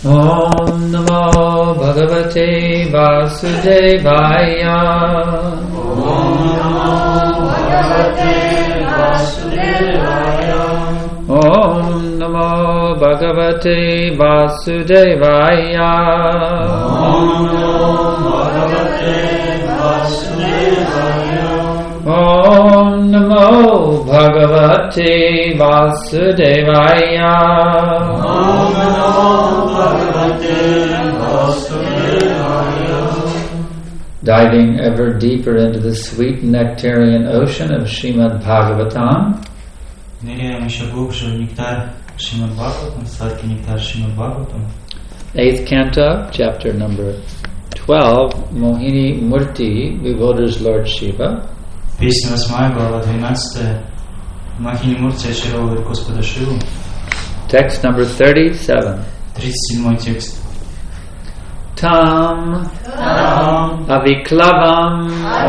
Om Namo Bhagavate Vasudevaya. Om Namo Bhagavate Vasudevaya. Om Namo Bhagavate Vasudevaya. Om Namo Bhagavate Vasudevaya. Om Namo Bhagavate Vasudevaya. Om Namo Bhagavate Vasudevaya. Diving ever deeper into the sweet nectarian ocean of Srimad Bhagavatam, Ныряем еще глубже в нектар Шримад Бхагаватам, сладкий нектар Шримад Бхагаватам. 8th canto, chapter number 12, Mohini Murti bewilders Lord Shiva. Песня 8, глава 12, Махини Мурти очаровывает Господа Шиву. Text number 37. 37 текст. Tam Aviklavam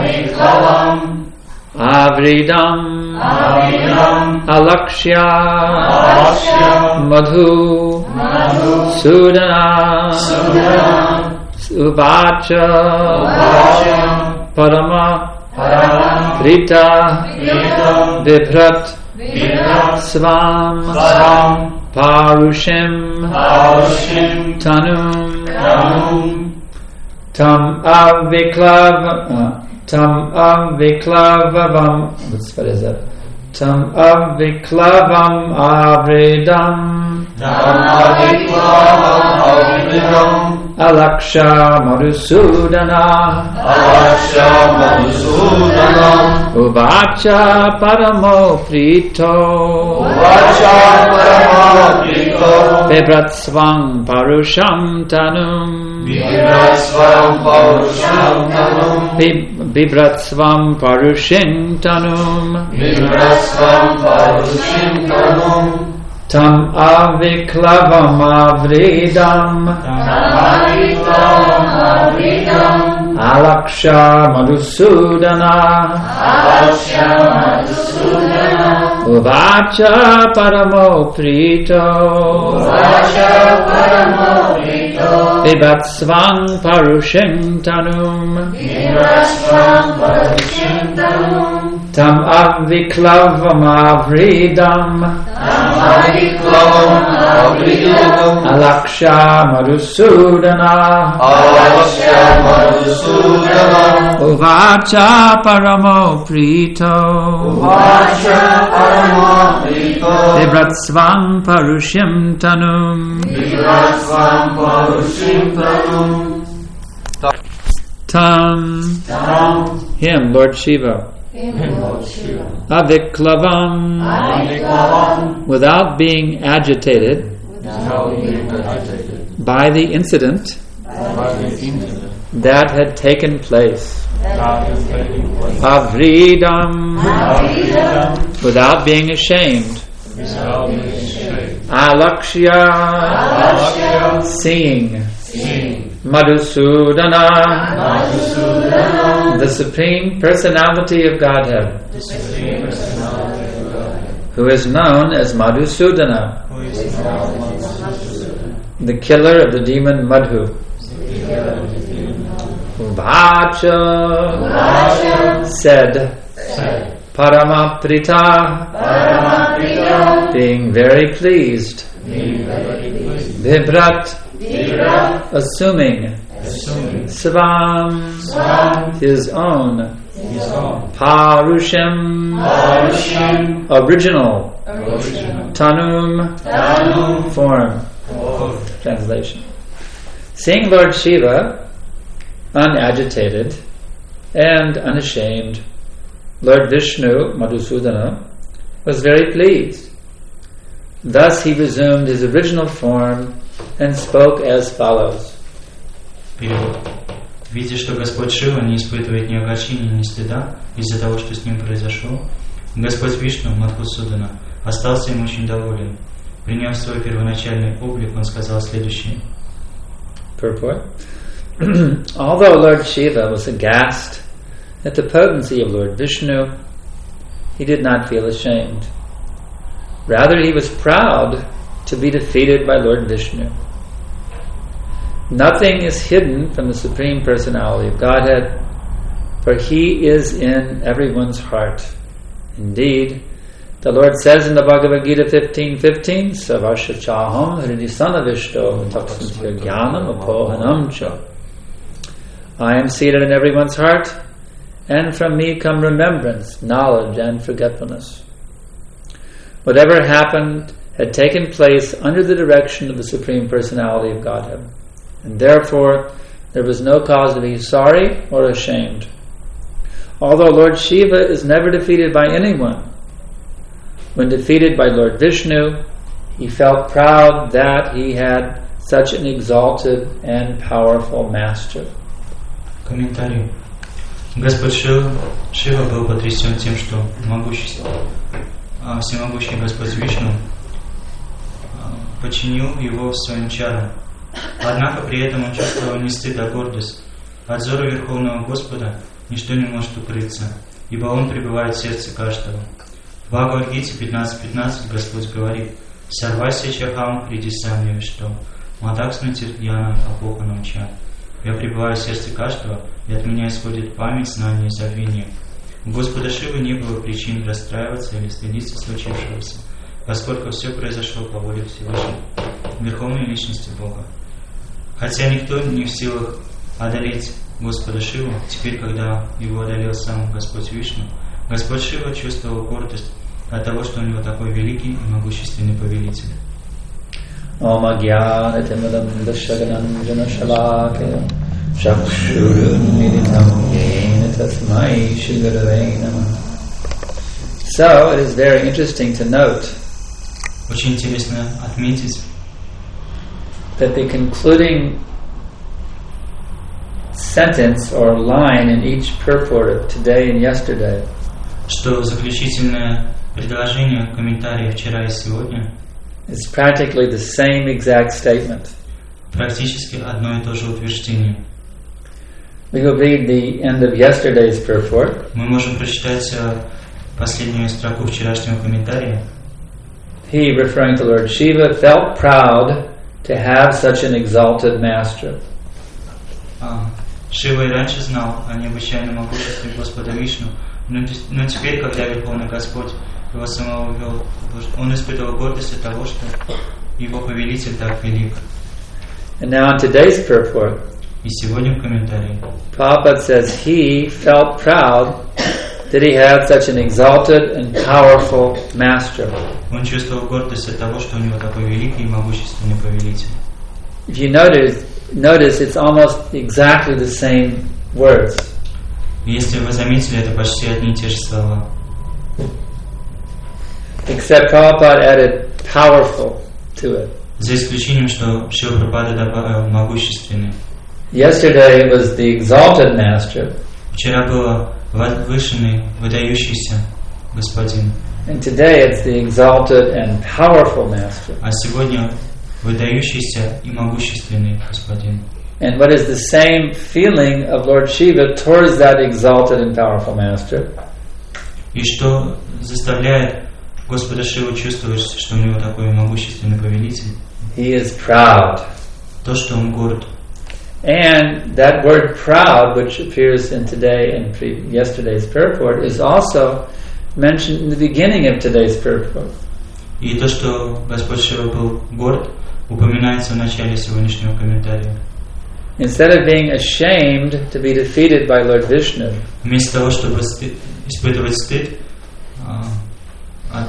Avridam Alakshya Madhu Sudana Uvacha Parama Rita Vibrat Svam Parushim Tanum Tam Aviklavam what is that? Tam Aviklavam Avridam Alaksha Madhusudana Uvacha Paramo Prito Bibratsvang Parusham Tanum Bibratsvam Parushim Tanum Tam Aviklavam Avridam Alaksha Madhusudana Uvacha Paramo Prito Bibratsvang Parushim Tanum Tam Aviklavam Avridam Alaksha Madhusudana Uvacha Paramo Prito Bibratsvang Parushim Tanum Tam him, Lord Shiva. Aviklavam without being agitated by the incident that had taken place. Avridam without being ashamed. Alakshya seeing. Madhusudana the Supreme Personality of Godhead, who is known as Madhusudana, the killer of the demon Madhu. Uvacha said, Paramaprita being very pleased. Vibrat assuming. Svam his own. Parushim original. Tanum form. Translation. Seeing Lord Shiva unagitated and unashamed, Lord Vishnu, Madhusudana, was very pleased. Thus he resumed his original form and spoke as follows. Перевод. Видя, что Господь Шива не испытывает ни огорчения, ни стыда из-за того, что с ним произошло, Господь Вишну, Мадхусудана, остался им очень доволен. Приняв свой первоначальный облик, он сказал следующее. Purport. Although Lord Shiva was aghast at the potency of Lord Vishnu, he did not feel ashamed. Rather, he was proud to be defeated by Lord Vishnu. Nothing is hidden from the Supreme Personality of Godhead, for He is in everyone's heart. Indeed, the Lord says in the Bhagavad Gita 15:15, Savasya chaham hridisanavisto taksantya jnanam apohanam cha. I am seated in everyone's heart, and from me come remembrance, knowledge, and forgetfulness. Whatever happened had taken place under the direction of the Supreme Personality of Godhead, and therefore there was no cause to be sorry or ashamed. Although Lord Shiva is never defeated by anyone, when defeated by Lord Vishnu, he felt proud that he had such an exalted and powerful master. Комментарий. Господь Шива был потрясен тем, что всемогущий Господь Вишну подчинил его своим чарам. Однако при этом он чувствовал не стыд, а гордость. От взора Верховного Господа ничто не может укрыться, ибо Он пребывает в сердце каждого. В Бхагавад-гите 15:15 Господь говорит: «Сарвасья чахам хридисамья вишто, мадакснатирьянам апоханам ча». Я пребываю в сердце каждого, и от меня исходит память, знание и забвение. У Господа Шивы не было причин расстраиваться или стыдиться случившегося, поскольку все произошло по воле Всевышнего, Верховной Личности Бога. Хотя никто не в силах одолеть Господа Шиву, теперь, когда его одолел сам Господь Вишну, Господь Шива чувствовал гордость от того, что у него такой великий и могущественный повелитель. Om Agyanatimadam Dashaganam Janashalakaya Chakshurunmilitam Yena Tasmai Shigurave Namah. So, it is very interesting to note Очень интересно отметить, that the concluding sentence or line in each purport of today and yesterday что заключительное предложение комментария вчера и сегодня is practically the same exact statement. практически одно и то же утверждение. We will read the end of yesterday's purport. Мы можем прочитать последнюю строку вчерашнего комментария. He, referring to Lord Shiva, felt proud to have such an exalted master. Шива и раньше знал о необычайном могуществе Господа Вишну, но теперь, когда Верховный Господь его самого ввел, он испытывал гордость от того, что его повелитель так велик. And now in today's purport, И сегодня в комментарии Prabhupada says he felt proud that he had such an exalted and powerful master. он чувствовал гордость от того, что у него такой великий и могущественный повелитель. If you notice it's almost exactly the same words. Если вы заметили, это почти одни и те же слова. Except Prabhupada added powerful to it. За исключением, что Шрила Прабхупада добавил могущественный. Yesterday it was the exalted master. Вчера было возвышенный, выдающийся господин. And today it's the exalted and powerful master. А сегодня выдающийся и могущественный господин. And what is the same feeling of Lord Shiva towards that exalted and powerful master? И что заставляет Господа Шиву чувствовать, что у него такой могущественный повелитель? He is proud. То, что он горд. And that word proud, which appears in today and yesterday's purport, is also mentioned in the beginning of today's purport. И то, что Господь Шива был горд, упоминается в начале сегодняшнего комментария. Instead of being ashamed to be defeated by Lord Vishnu, вместо того, чтобы испытывать стыд от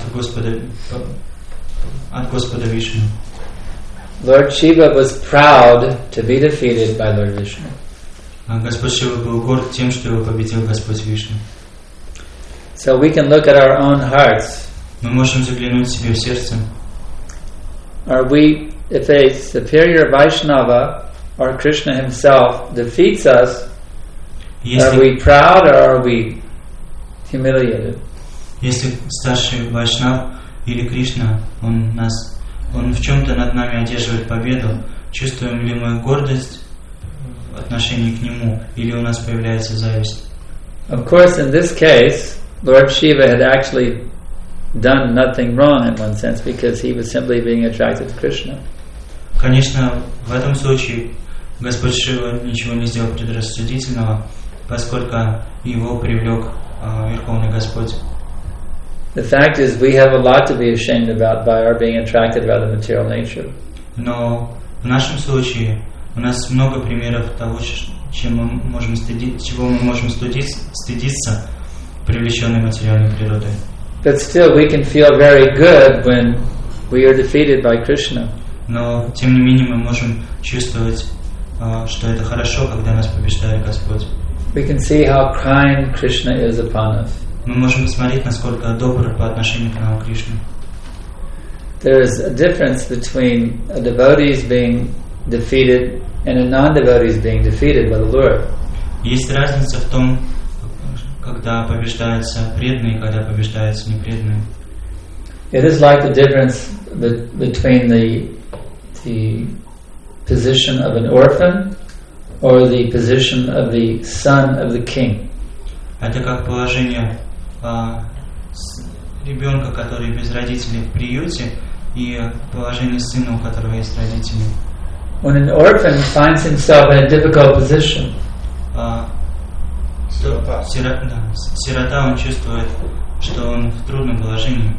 Господа Вишну, Lord Shiva was proud to be defeated by Lord Vishnu. Господь Шива был горд тем, что его победил Господь Вишну. So we can look at our own hearts. Мы можем заглянуть себе в сердце. Are we, if a superior Vaishnava or Krishna himself defeats us, are we proud or are we humiliated? Если старший Вайшнав или Кришна, он в чем-то над нами одерживает победу, чувствуем ли мы гордость в отношении к нему, или у нас появляется зависть? Of course, in this case, Lord Shiva had actually done nothing wrong in one sense because he was simply being attracted to Krishna. Конечно, в этом случае Господь Шива ничего не сделал предрассудительного, поскольку его привлек Верховный Господь. The fact is, we have a lot to be ashamed about by our being attracted by the material nature. Но в нашем случае у нас много примеров того, чего мы можем стыдиться, привлеченной материальной природой. But still, we can feel very good when we are defeated by Krishna. Но тем не менее мы можем чувствовать, что это хорошо, когда нас побеждает Господь. We can see how kind Krishna is upon us. Мы можем посмотреть, насколько добр по отношению к нам Кришна. There is a difference between a devotees being defeated and a non-devotees being defeated by the Lord. Есть разница в том, когда побеждаются преданные и когда побеждаются непреданные. It is like the difference between the position of an orphan or the position of the son of the king. Это как положение ребенка, который без родителей в приюте, и положение сына, у которого есть родители. When an orphan finds himself in a difficult position, сирота, он чувствует, что он в трудном положении.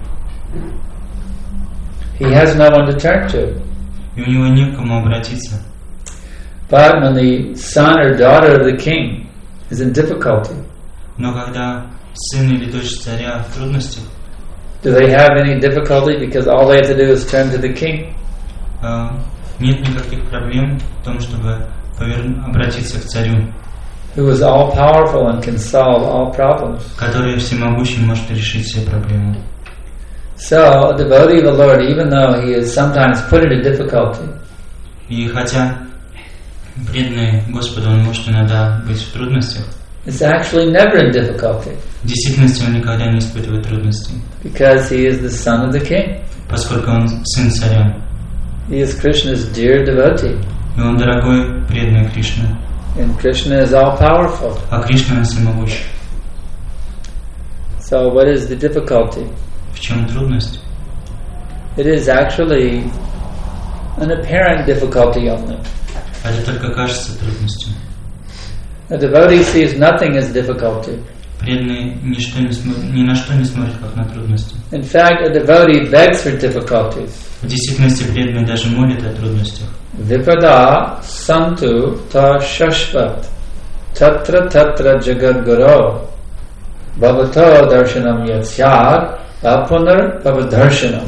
he has no one to turn to. И у него не к кому обратиться. But when the son or daughter of the king is in difficulty, Но когда сын или дочь царя в трудностях, do they have any difficulty because all they have to do is turn to the king? нет никаких проблем в том, чтобы обратиться к царю, Who is all powerful and can solve all problems. который всемогущий может решить все проблемы. So, a devotee of the Lord, even though he is sometimes put into difficulty, И хотя преданный Господу, он может иногда быть в трудностях, is actually never in difficulty в действительности он никогда не испытывает трудностей, because he is the son of the king. поскольку он сын царя. He is Krishna's dear devotee, И он дорогой преданный Кришне, and Krishna is all powerful. а Кришна всемогущий. So, what is the difficulty? В чем трудность? It is actually an apparent difficulty only. Это только кажется трудностью. A devotee sees nothing as difficulty. Преданный ни на что не смотрит, как на трудности. In fact, a devotee begs for difficulties. В действительности преданный даже молит о трудностях. Vipada santu ta shashvat tatra tatra jagadguru bhavato darshanam yatsyad apunar bhavadarshanam.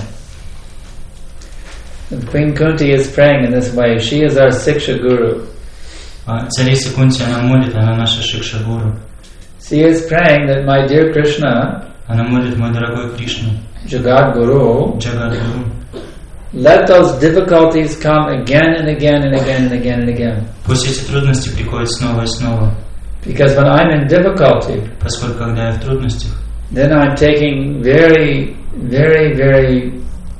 And Queen Kunti is praying in this way. She is our Siksha Guru. Царица Кунти, она молит, она наша Шикша Гуру. She is praying that my dear Krishna, Она молит, мой дорогой Кришна, Jagat Guru, Джагад Гуру, let those difficulties come again and again and again and again and again. пусть эти трудности приходят снова и снова. Because when I'm in difficulty, Поскольку когда я в трудностях, then I'm taking very, very, very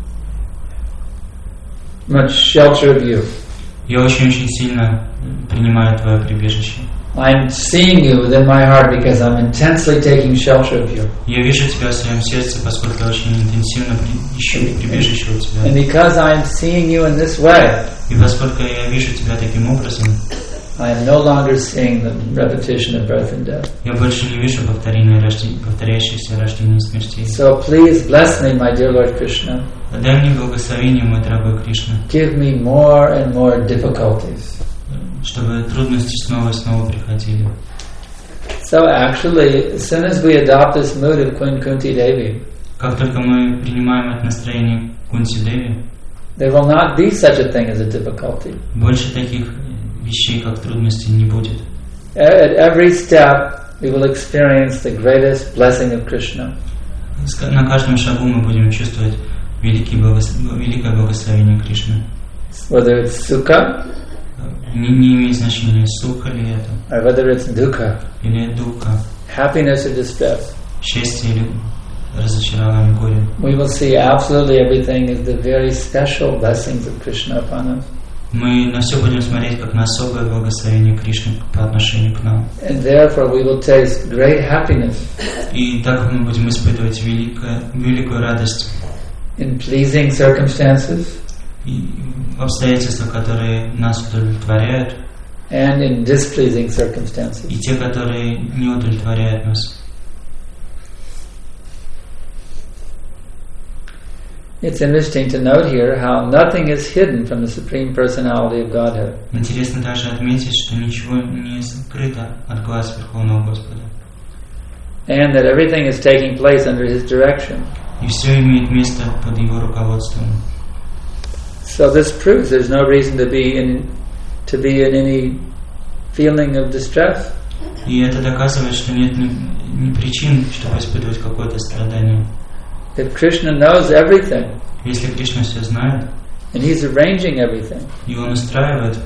much shelter of you. я очень-очень сильно принимаю твое прибежище. I'm seeing you within my heart because I'm intensely taking shelter of you. Я вижу тебя в своем сердце, поскольку я очень интенсивно ищу прибежище у тебя. And because I'm seeing you in this way, И поскольку я вижу тебя таким образом, I am no longer seeing the repetition of birth and death. я больше не вижу повторяющихся рождений и смертей. So please bless me, my dear Lord Krishna. Дай мне благословение, мой дорогой Кришна, Give me more and more difficulties. чтобы трудности снова и снова приходили. So actually, as soon as we adopt this mood of Queen Kunti Devi, Как только мы принимаем это настроение Кунти Деви, there will not be such a thing as a difficulty. больше таких вещей, как трудности, не будет. At every step, we will experience the greatest blessing of Krishna. На каждом шагу мы будем чувствовать великое благословение Кришны. Whether it's sukha, Не имеет значения, суха ли это, or whether it's dukkha, или духа, happiness or distress. счастье или разочарование, горе. We will see absolutely everything as the very special blessings of Krishna upon us. Мы на все будем смотреть как на особое благословение Кришны по отношению к нам. And therefore we will taste great happiness И так мы будем испытывать великую радость in pleasing circumstances, и обстоятельства, которые нас удовлетворяют, and in displeasing circumstances. и те, которые не удовлетворяют нас. It's interesting to note here how nothing is hidden from the Supreme Personality of Godhead. Интересно также отметить, что ничего не скрыто от глаз Верховного Господа. And that everything is taking place under His direction. И все имеет место под Его руководством. So this proves there's no reason to be in any feeling of distress. И это доказывает, что нет ни причин, чтобы испытывать какое-то страдание. If Krishna knows everything, Если Кришна все знает, and He's arranging everything, и Он устраивает,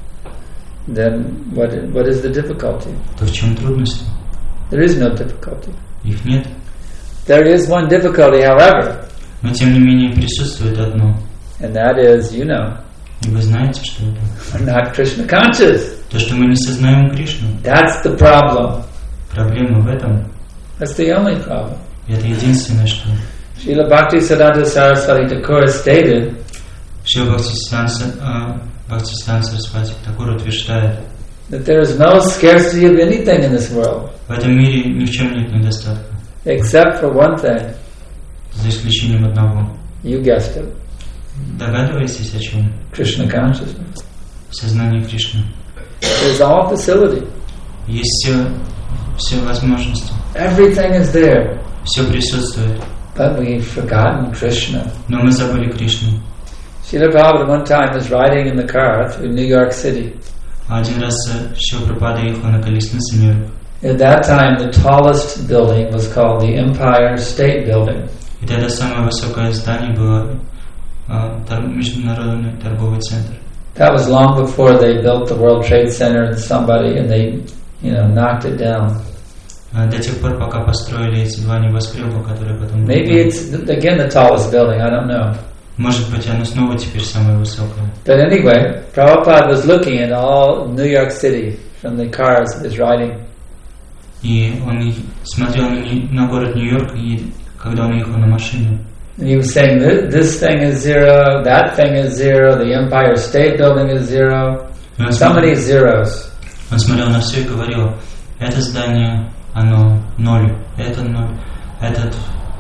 then what is the difficulty? то в чем трудность? There is no difficulty. Их нет. There is one difficulty, however, Но тем не менее присутствует одно. and that is, you know, И вы знаете, что это? we're not Krishna conscious. То, что мы не сознаем Кришну. That's the problem. Проблема в этом. That's the only problem. И это единственное, что Srila Bhaktisiddhanta Saraswati Thakur stated Шрила Бхактисиданта Сарасвати Тхакур утверждает, that there is no scarcity of anything in this world, в этом мире ни в чем нет недостатка, except for one thing. за исключением одного. You guessed it. Догадываетесь о чем? Krishna consciousness. Сознание Кришны. There's all facility. Есть все возможности. Everything is there. Все присутствует. But we've forgotten Krishna. Но мы забыли Кришну. Srila Prabhupada one time was riding in the car through New York City. Один раз Шрила Прабхупада ехал на колеснице в Нью-Йорк. At that time, the tallest building was called the Empire State Building. И тогда самое высокое здание было Международный торговый центр. That was long before they built the World Trade Center and they knocked it down. До тех пор, пока построили эти два небоскреба, которые потом... Maybe it's again the tallest building, I don't know. Может быть, оно снова теперь самое высокое. But anyway, Prabhupada was looking at all New York City from the cars he was riding. И он смотрел на город Нью-Йорк, когда он ехал на машине. And he was saying, this thing is zero, that thing is zero, the Empire State Building is zero. So many zeros. Он смотрел на все и говорил, это здание, оно ноль, это ноль, этот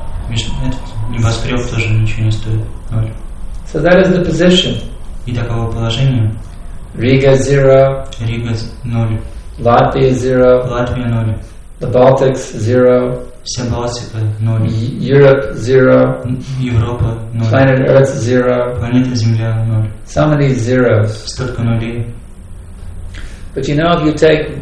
небоскреб тоже ничего не стоит, ноль. So that is the position. И таково положение. Riga zero. Рига ноль. Latvia zero. Латвия ноль. The Baltics zero. Вся Балтика ноль. Europe zero. Европа ноль. Planet Earth zero. Планета Земля ноль. So many zeros. Столько нулей. But if you take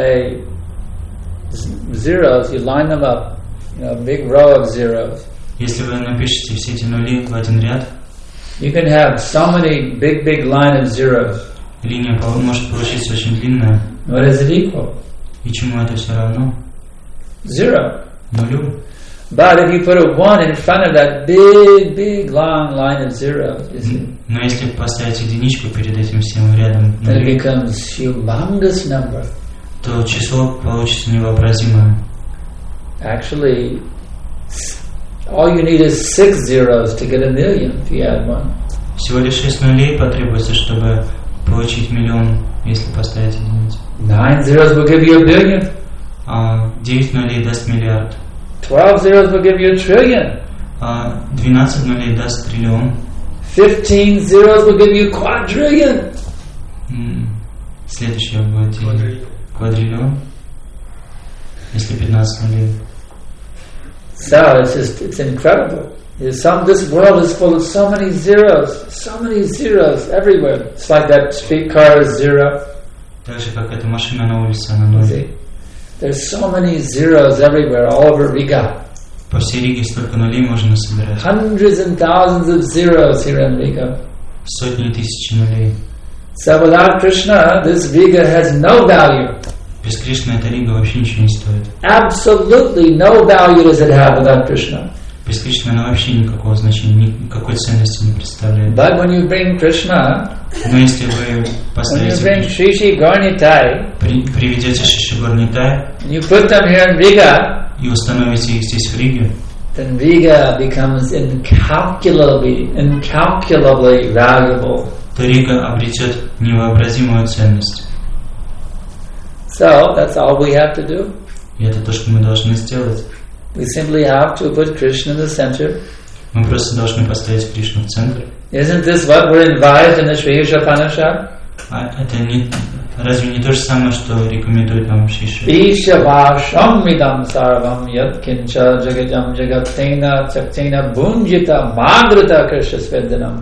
zeros, you line them up, a big row of zeros. Если вы напишете все эти нули в один ряд, you can have so many big line of zeros. Линия может получиться очень длинная. What is it equal? И чему это все равно? Zero. Нулю. But if you put a 1 in front of that big long line of zeros, you see, но если поставить единичку перед этим всем рядом, then it becomes humongous number. То число получится невообразимое. Actually, all you need is 6 zeros to get a million if you add 1. Всего лишь 6 нулей потребуется, чтобы получить миллион, если поставить единицу. 9 zeros will give you a billion. 9 нулей даст миллиард. 12 zeros will give you a trillion. 12 нулей даст триллион. 15 zeros will give you quadrillion. Следующее будет квадриллион. Если 15 нулей. So it's incredible. This world is full of so many zeros everywhere. It's like that streetcar is zero. Так же, как эта машина на улице, она ноль. There's so many zeros everywhere, all over Riga. По всей Риге столько нулей можно собирать. Hundreds and thousands of zeros here in Riga. Сотни и тысячи нулей. So without Krishna, this Riga has no value. Без Кришны эта Рига вообще ничего не стоит. Absolutely no value does it have without Krishna. Без Кришны она вообще никакого значения, никакой ценности не представляет. But when you bring Krishna, но если вы поставите, приведете Шиши Горнитай, you put them here in Riga, и установите их здесь в Риге, then Riga becomes incalculably valuable. то Рига обретет невообразимую ценность. So, that's all we have to do. И это то, что мы должны сделать. We simply have to put Krishna in the center. Мы просто должны поставить Кришну в центр. Isn't this what we're advised in the Sri Isha Upanishad? А это разве не то же самое, что рекомендует нам Шиши? Isha Vasham Sarvam Yat Kincha Jagajam Jagatena Chaktena Bunjita Magrita Krishna Sveddanam.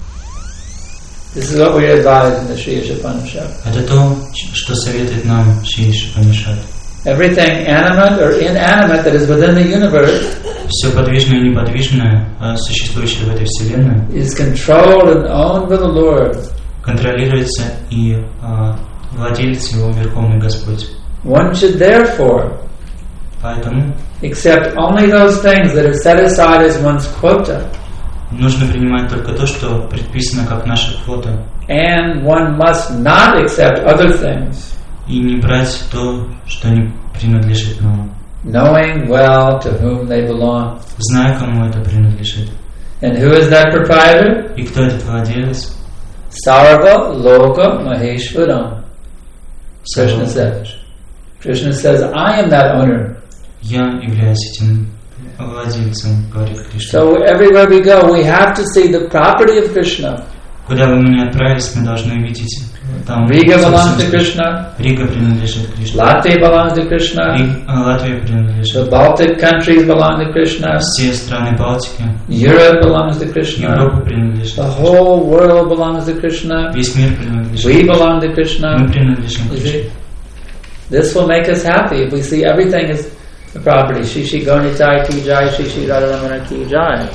This is what we're advised in the Sri Isha Upanishad. Это то, что советует нам Шри Иша Упанишад. Everything animate or inanimate that is within the universe Все подвижное и неподвижное, существующее в этой вселенной, is controlled and owned by the Lord. контролируется и владелец его Верховный Господь. One should therefore Поэтому accept only those things that are set aside as one's quota, нужно принимать только то, что предписано как наша квота, and one must not accept other things, и не брать то, что не принадлежит нам, knowing well to whom they belong. зная, кому это принадлежит. And who is that proprietor? И кто этот владелец? Sarva Loka Maheshwaram. Krishna says. Krishna says, I am that owner. Я являюсь этим владельцем, говорит Кришна. So everywhere we go, we have to see the property of Krishna. Куда бы мы ни отправились, мы должны видеть там. Riga belongs to Krishna. Рига принадлежит Кришне. Latvia belongs to Krishna. Латвия The принадлежит. Baltic countries belong to Krishna. Все страны Балтики. Europe belongs to Krishna. Европа принадлежит. The whole world belongs to Krishna. Весь мир принадлежит. We belong to Мы Krishna. принадлежим You Кришне. see? This will make us happy if we see everything as the property. Shishi Gonitai Ki Jai, Shishi Radharamana Ki Jai.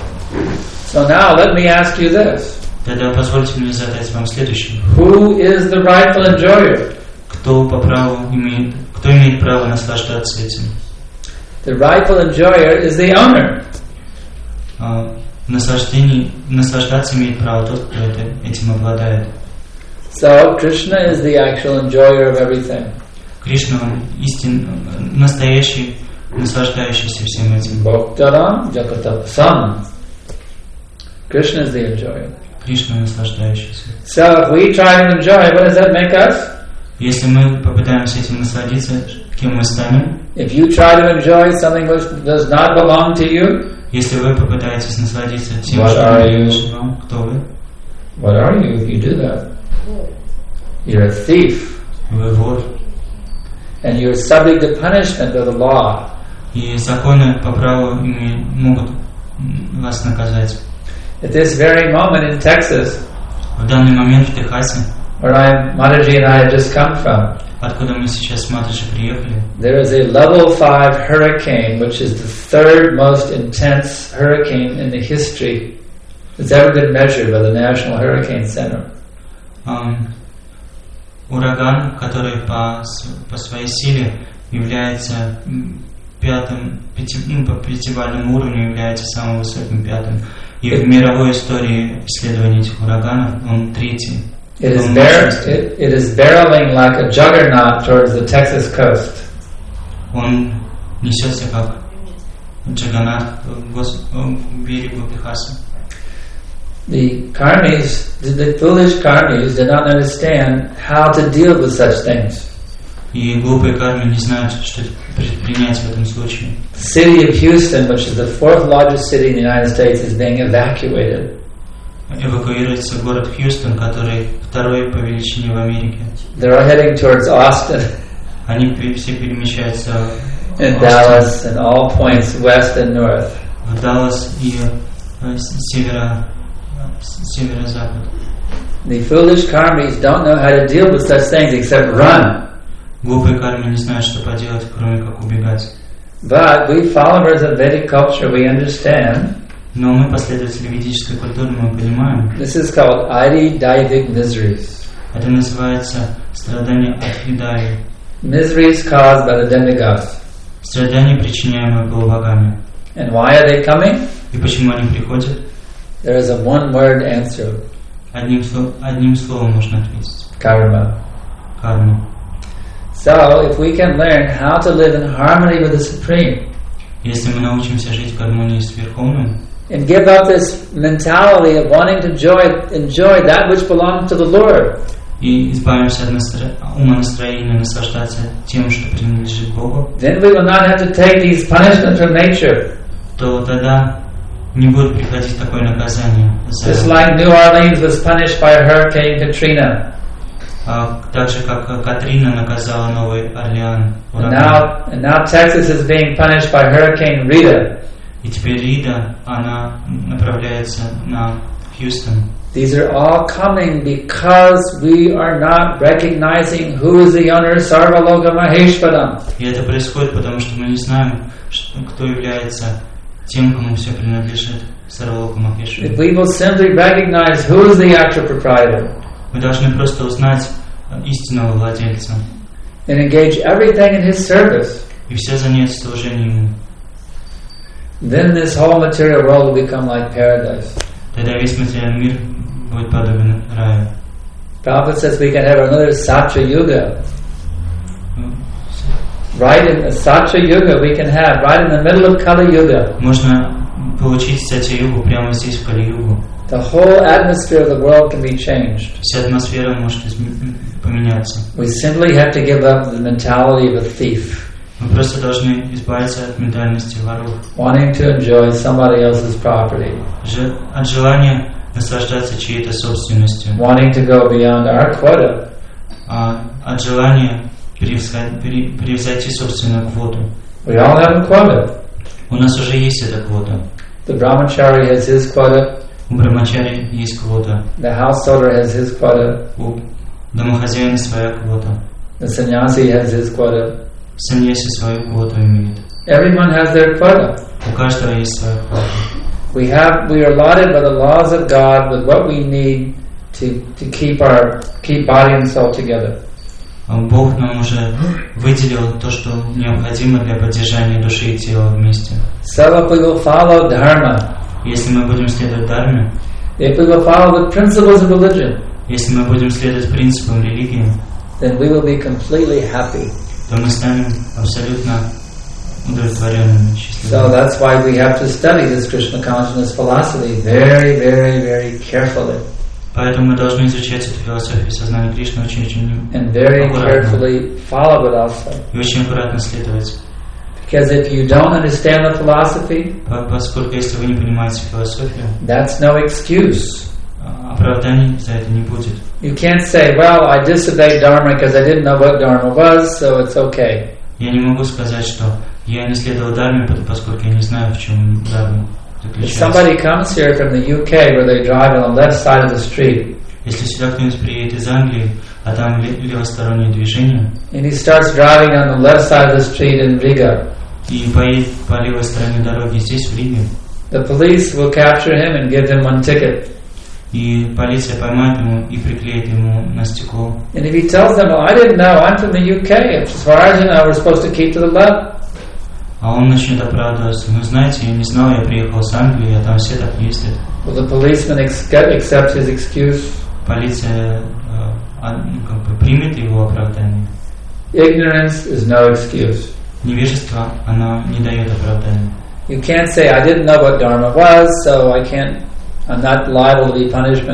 So now let me ask you this. Тогда позвольте мне задать вам следующий. Who is the rightful enjoyer? Кто имеет право наслаждаться этим? The rightful enjoyer is the owner. Наслаждаться имеет право тот, кто этим обладает. So Krishna is the actual enjoyer of everything. Кришна настоящий, наслаждающийся всем этим. Bhaktaram Jakatapasam. Krishna is the enjoyer. Кришна наслаждающийся. So if we try to enjoy, what does that make us? Если мы попытаемся этим насладиться, кем мы станем? If you try to enjoy something which does not belong to you, Если вы попытаетесь насладиться тем, What что are не you? принадлежит вам, кто вы? what are you if you do that? You're a thief, Вы вор. and you're subject to punishment of the law. И законы по праву могут вас наказать. At this very moment in Texas, В данный момент в Техасе, where Mataji and I have just come from, откуда мы сейчас с Матаджи приехали, there is a level 5 hurricane, which is the third most intense hurricane in the history that's ever been measured by the National Hurricane Center. Ураган, который по своей силе является по пятибалльному уровню является самым высоким пятым. И в мировой истории исследований этих ураганов он третий. It is barreling like a juggernaut towards the Texas coast. Он несется как джаггернаут к берегу Техаса. The karmis, the foolish karmis, did not understand how to deal with such things. И глупые кармы не знают, что предпринять в этом случае. The city of Houston, which is the fourth largest city in the United States, is being evacuated. Эвакуируется город Хьюстон, который второй по величине в Америке. They're heading towards Austin Они все перемещаются and Dallas and all points west and north. в Даллас и северо-запад. The foolish karmis don't know how to deal with such things except run. Глупые кармы не знают, что поделать, кроме как убегать. But we followers of Vedic culture, we understand. Но мы, последователи ведической культуры, мы понимаем, This is called Adi-Daivic miseries. это называется страдание от Хридаи. Miseries caused by the demigods. Страдания, причиняемые полубогами. And why are they coming? И почему они приходят? There is a one-word answer. Одним словом можно ответить. Karma. Карма. So, if we can learn how to live in harmony with the Supreme, Если мы научимся жить в гармонии с Верховным, and give up this mentality of wanting to enjoy that which belongs to the Lord, и избавимся от умонастроения наслаждаться тем, что принадлежит Богу, then we will not have to take these punishments from nature. то тогда не будет приходить такое наказание. Just like New Orleans was punished by Hurricane Katrina. Так же, как Катрина наказала Новый Орлеан. And now Texas is being punished by Hurricane Rita. И теперь Рида, она направляется на Хьюстон. These are all coming because we are not recognizing who is the owner of Sarvaloka Maheshwaram. И это происходит, потому что мы не знаем, кто является тем, кому все принадлежит, Сарвалока Махешвара. If we will simply recognize who is the actual proprietor, Мы должны просто узнать истинного владельца and engage everything in his service, и все занять служением ему. then this whole material world will become like paradise. Тогда весь материальный мир будет подобен раю. Prabhupada says we can have another Satya Yuga. Right in the Satya Yuga we can have, right in the middle of Kali Yuga. Можно получить Сатья-югу прямо здесь, в Кали-югу. The whole atmosphere of the world can be changed. Вся атмосфера может поменяться. We simply have to give up the mentality of a thief, Мы просто должны избавиться от ментальности воров, wanting to enjoy somebody else's property, от желания наслаждаться чьей-то собственностью, wanting to go beyond our quota. от желания превзойти собственную квоту. We all have a quota. У нас уже есть эта квота. The brahmachari has his quota. У брамачари есть квота. The householder has his quota. У домохозяина своя квота. The sannyasi has his quota. Саньяси свою квоту имеет. Everyone has their quota. У каждого есть своя квота. We are allotted by the laws of God with what we need to keep body and soul together. Бог нам уже выделил то, что необходимо для поддержания души и тела вместе. So if we will follow dharma, Если мы будем следовать дхарме, if we will follow the principles of religion, если мы будем следовать принципам религии, then we will be completely happy. то мы станем абсолютно удовлетворенными, So счастливыми. that's why we have to study this Krishna consciousness philosophy very, very, very carefully. Поэтому мы должны изучать эту философию сознания Кришны очень And very аккуратно carefully follow it also. и очень аккуратно следовать. Because if you don't understand the philosophy, Поскольку если вы не понимаете философию, that's no excuse. оправданий за это не будет. You can't say, well, I disobeyed Dharma because I didn't know what Dharma was, so it's okay. Я не могу сказать, что я не следовал дхарме, поскольку я не знаю, в чем дхарма If заключается. somebody comes here from the UK where they drive on the left side of the street, Если сюда кто-нибудь приедет из Англии, а там левостороннее движение, and he starts driving on the left side of the street in Riga, и поедет по левой стороне дороги здесь, в Риге, the police will capture him and give him one ticket. и полиция поймает ему и приклеит ему на стекло. And if he tells them, well, I didn't know, I'm from the UK, as far as you know, we're supposed to keep to the left. А он начнет оправдываться. Ну, знаете, я не знал, я приехал с Англии, а там все так ездят. Will the policeman accept his excuse? Полиция примет его оправдание. Ignorance is no excuse. Невежество, оно не дает оправдания. You can't say, I didn't know what Dharma was, so I'm not liable to be punished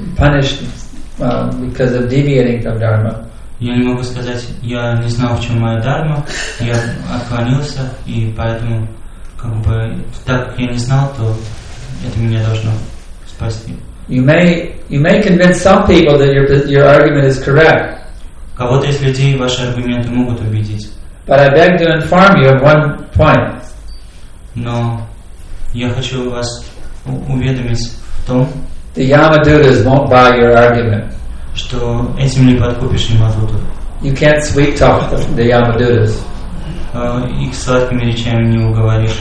because of deviating from Dharma. Я не могу сказать, я не знал, в чем моя дхарма, я отклонился, и поэтому, так как я не знал, то это меня должно спасти. You may convince some people that your argument is correct, Кого-то из людей ваши аргументы могут убедить, but I beg to inform you of one point. но я хочу вас уведомить в том, The Yamadutas won't buy your argument. что этим не подкупишь Ямадуту. You can't sweet talk the Yamadutas. Их сладкими речами не уговоришь.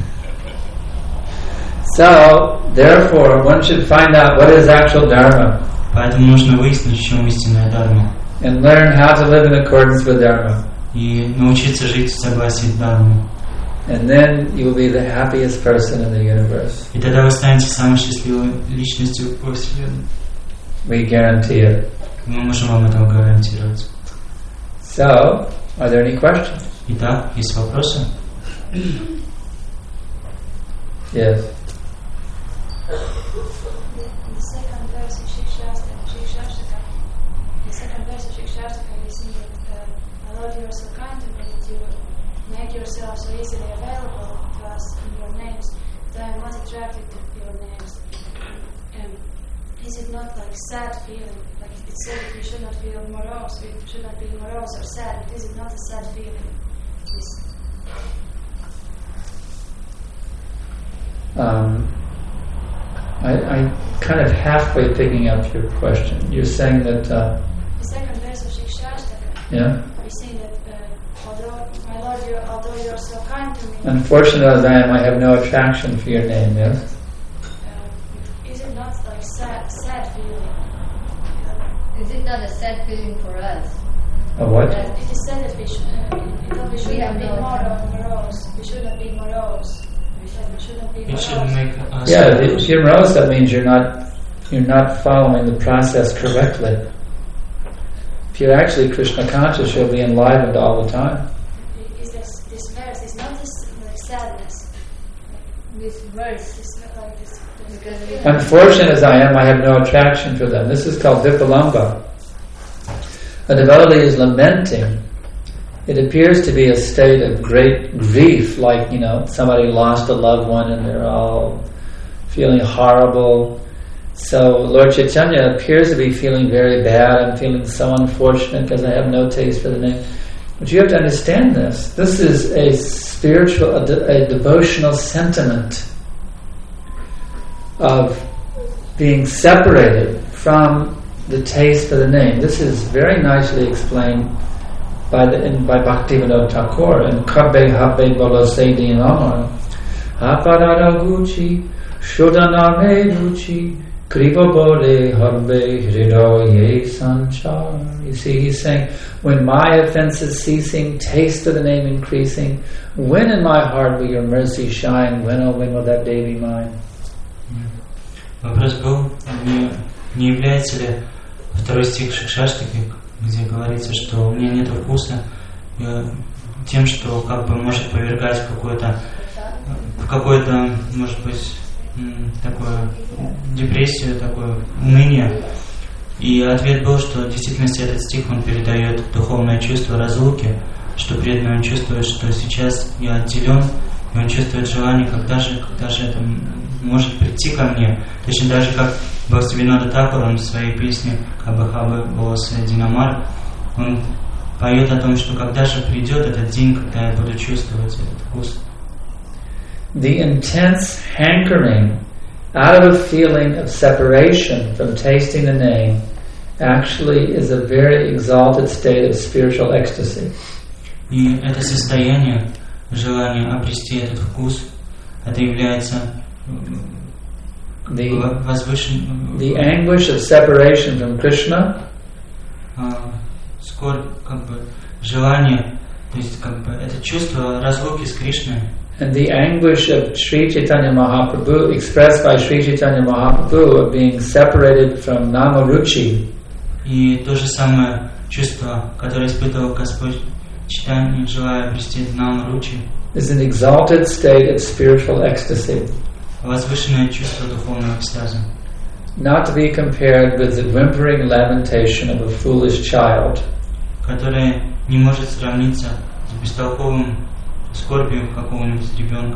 So, therefore, one should find out what is actual Dharma Поэтому нужно выяснить, в чем истинная дхарма, and learn how to live in accordance with Dharma. и научиться жить в согласии с дхармой. And then you will be the happiest person in the universe. И тогда вы станете самой счастливой личностью во Вселенной. We guarantee it. Мы можем вам это гарантировать. So, are there any questions? Итак, есть вопросы? Yes. The second verse in Shikshastra, the second verse of Shikshashtaka, we see that, my Lord, you are so kind to me that you make yourself so easily available to us in your names, that I am not attracted to your names. Is it not like sad feeling? Like it said that we should not feel morose, we should not be morose or sad, but is it not a sad feeling? I kind of halfway picking up your question. You're saying that... the second verse of Shikshashtaka. Yeah? We see that, although, my Lord, although you are so kind to me... Unfortunate as I am, I have no attraction for your name, yes? Is it not like sad feeling? Is it not a sad feeling for us? A what? It is said that we should not be morose. We should not be morose. We shouldn't be It morose. should make us... Yeah, if you're morose, that means you're not following the process correctly. If you're actually Krishna conscious, you'll be enlivened all the time. Is this verse is not this like sadness? This verse It's not like this. Because we Unfortunate as I am, I have no attraction for them. This is called Vipalamba. A devotee is lamenting. It appears to be a state of great grief, like, somebody lost a loved one and they're all feeling horrible. So Lord Chaitanya appears to be feeling very bad. I'm feeling so unfortunate because I have no taste for the name. But you have to understand this. This is a spiritual, a devotional sentiment of being separated from the taste for the name. This is very nicely explained by Bhaktivinoda Thakur in Kabbe Habbe Bolo Seidi Namar. Aparada Gucci, Shodhaname Ruchi, Kriva Bole Habbe Hridoye Sanchar. You see, he's saying, when my offenses ceasing, taste of the name increasing, when in my heart will your mercy shine? When, oh, when will that day be mine? Вопрос был, не является ли второй стих Шикшаштаки, где говорится, что у меня нет вкуса, тем, что как бы может повергать в какое-то, может быть, такое депрессию, такое уныние. И ответ был, что в действительности этот стих, он передает духовное чувство разлуки, что преданный он чувствует, что сейчас я отделен, и он чувствует желание, когда же это может прийти ко мне. Точно так же, как Бхактивинода Тхакур, он в своей песне «Хабы-хабы волосы Динамар», он поет о том, что когда же придет этот день, когда я буду чувствовать этот вкус. The intense hankering out of a feeling of separation from tasting the name actually is a very exalted state of spiritual ecstasy. И это состояние, желание обрести этот вкус, это является возвышенным. The anguish of separation from Krishna, скорбь, как бы желание, то есть как бы это чувство разлуки с Кришной. and the anguish of Sri Chaitanya Mahaprabhu, expressed by Sri Chaitanya Mahaprabhu, of being separated from Namaruchi. И то же самое чувство, которое испытывал Господь Чайтанья, желая обрести Намаручи, is an exalted state of spiritual ecstasy, возвышенное чувство духовного экстаза. not to be compared with the whimpering lamentation of a foolish child. Которое не может сравниться с бестолковым скорбью какого-нибудь ребенка.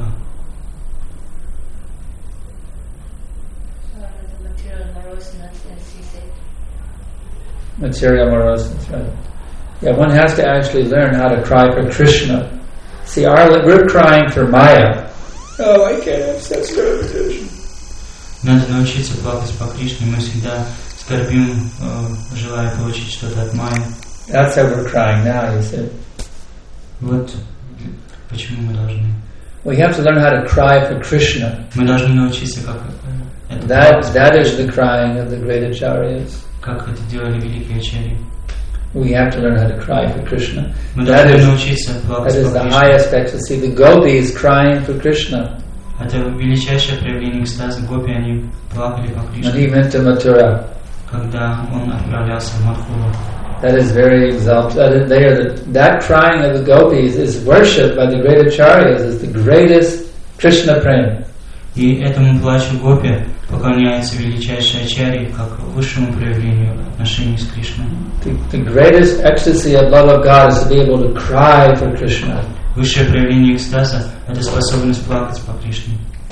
Material moroseness, right? Yeah, one has to actually learn how to cry for Krishna. See, we're crying for Maya. Oh, I can't have sex gratification. Надо научиться плакать по Кришне. Мы всегда скорбим, желая получить что-то от Майи. That's how we're crying now, you see. Вот почему мы должны. We have to learn how to cry for Krishna. Мы должны научиться, как это. That is the crying of the great acharyas. Как это делали великие ачарьи. We have to learn how to cry for Krishna. Мы That должны is, научиться плакать that is по the Кришне. highest ecstasy. The gopis crying for Krishna. Это величайшее проявление экстаза. Гопи, они плакали по When Кришне, he went to Mathura. когда он отправлялся в Мадхуру. That is very exalted. That crying of the gopis is worshipped by the great acharyas as the greatest Krishna prema. И этому плачу Гопи поклоняется величайшей ачарье как высшему проявлению отношений с Кришной. The greatest ecstasy of love of God is to be able to cry for Krishna. Высшее проявление экстаза – это способность плакать по Кришне.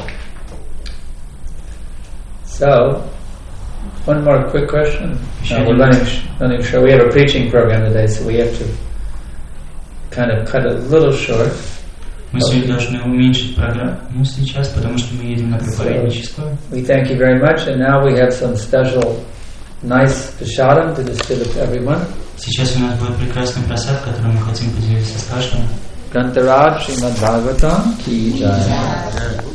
So, one more quick question. We're running short. We have a preaching program today, so we have to kind of cut it a little short. Мы сегодня должны уменьшить программу сейчас, потому что мы едем на проповедничество. We thank you very much, and now we have some special, nice prasadam to distribute to everyone. Сейчас у нас будет прекрасный просад, который мы хотим поделиться с каждым. Grantaraj Srimad Bhagavatam ki jai.